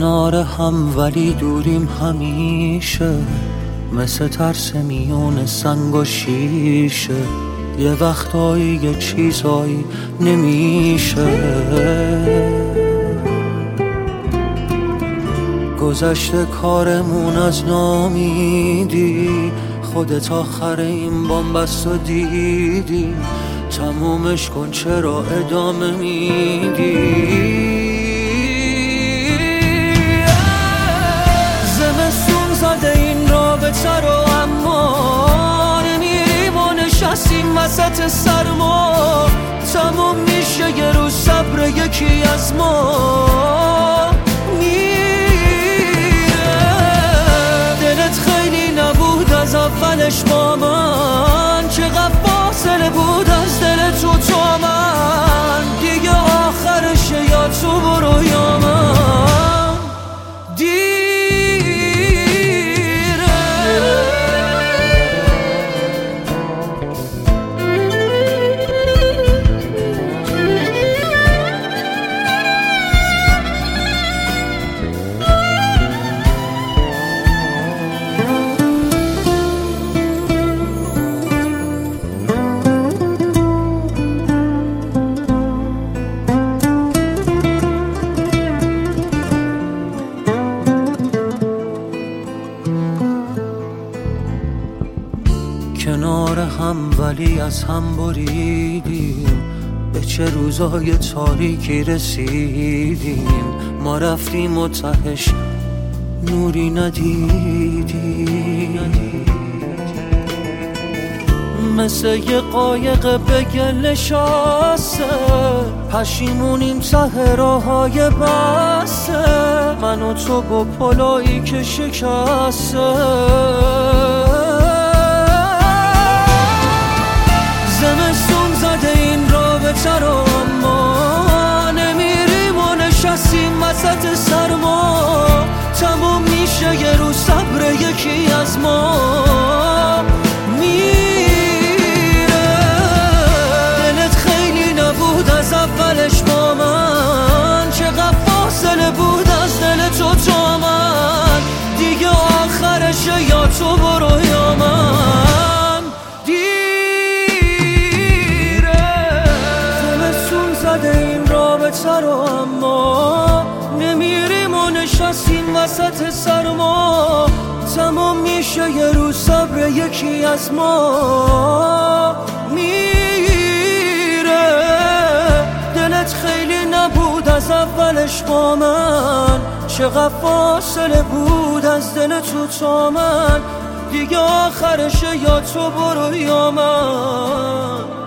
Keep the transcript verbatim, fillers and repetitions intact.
کنار هم ولی دوریم همیشه، مثل ترس میون سنگ و شیشه. یه وقتایی یه چیزایی نمیشه. گذشته کارمون از نامیدی، خودت آخر این بامبست و دیدی. تمومش کن چرا ادامه میدی؟ زمستون زده این رابطه رو، اما نمیریم و نشستیم وسط سرما. تموم میشه یه روز صبر یکی از ما میره. دلت خیلی نبود از اولش با من، چقدر فاصله بود از دل تو تا من. دیگه آخرشه یا تو برو یا من دیره. کنار هم ولی از هم بریدیم، به چه روزای تاریکی رسیدیم. ما رفتیم و تهش نوری ندیدیم. مثل یه قایق به گل نشسته، پشیمونیم ته راههای بسته. من و تو با پلایی که شکسته. زمستون زده این رابطه رو، اما نمیریم و نشستیم وسط سرما. تموم میشه یه روز صبر یکی از ما میره. دلت خیلی نبود از اولش با من، چقدر فاصله بود از دل تو تا من. دیگه آخرشه یا تو برو یا من رو، اما نمیریم و نشستیم وسط سرما. تمام میشه یه روز صبر یکی از ما میره. دلت خیلی نبود از اولش با من، چقدر فاصله بود از دل تو تا من. دیگه آخرشه یا تو برو یا من